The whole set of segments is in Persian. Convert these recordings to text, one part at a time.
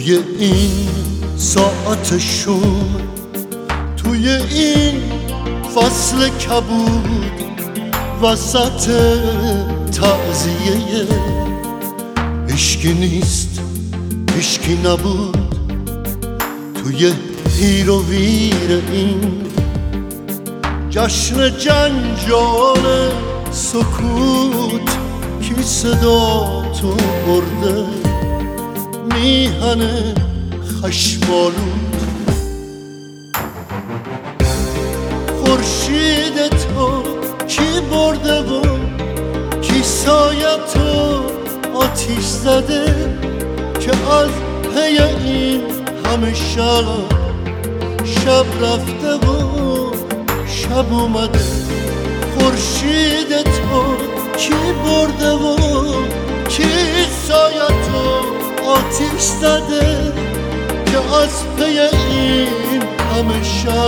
توی این ساعت شوم، توی این فصل کبود، وسط تعزیه هیچکی نیست، هیچکی نبود. توی هیر و ویر این جشن جنجال سکوت، کی صدا تو برده میهن خشم‌آلود. خورشید تو کی برده و کی سایه تو آتیش زده، که از پی این همه شب رفته و شب اومده. خورشید تو کی برده و کی سایه تو آتیش زده، که از پی این همه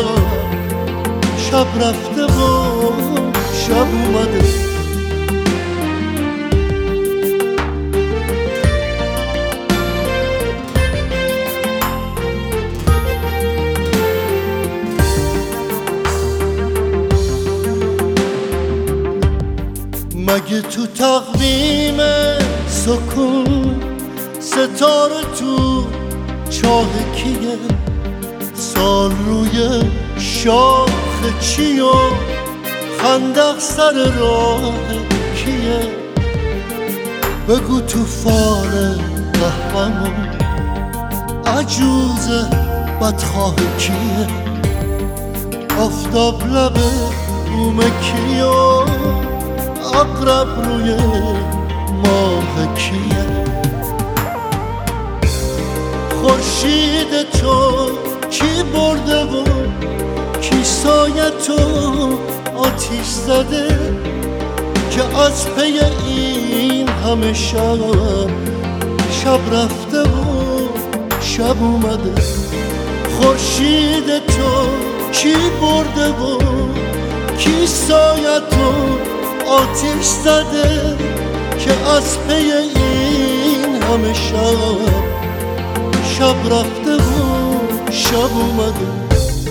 شب رفته و شب اومده. مگه تو تقویم سکون ستاره تو چاه کیه؟ سال روی شاخ چی و خندق سر راه کیه؟ بگو تو فال قهوه‌مون عجوز بدخواه کیه؟ آفتاب لب بوم کیه؟ عقرب روی ماه کیه؟ خورشید تو کی برده و کی سایه تو آتیش زده، که از پی این همه شب رفته و شب اومده. خورشید تو کی برده و کی سایه تو آتیش زده، که از پی این همه شب رفته و شب اومده.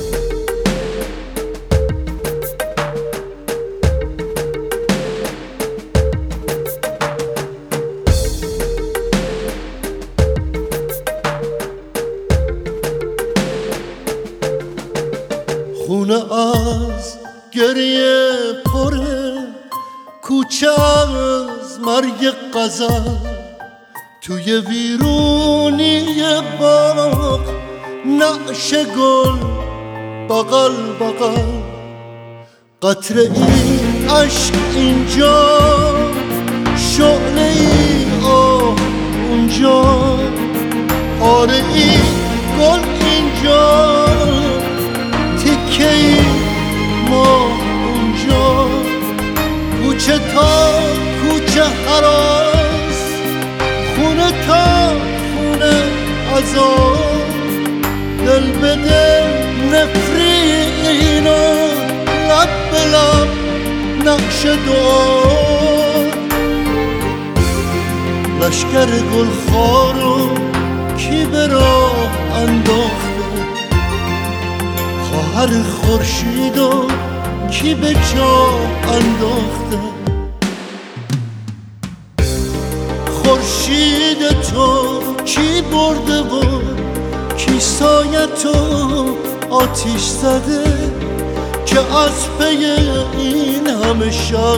خونه از گریه پره، کوچه از مرگ غزل، توی ویرونی باغ نعش گل بغل بغل. قطره این عشق اینجا، شعله ای آه اونجا، آره این گل اینجا، تکه ای ما اونجا. کوچه تا کوچه هراس، خونه تا خونه عذاب، دل به دل نفرین و لب به لب نقش دعا. لشکر گلخارو کی به راه انداخته، خواهر خورشیدو کی به جا انداخته. خورشید تو کی برده و کی سایه تو آتیش زده، که از پی این همه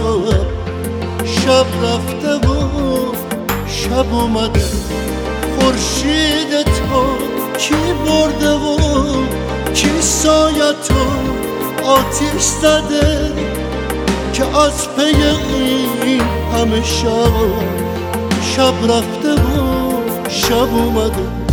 شب رفته و شب اومده. خورشید تو کی برده و کی سایه تو آتیش زده، که از پی این همه شب رفته و شب اومده.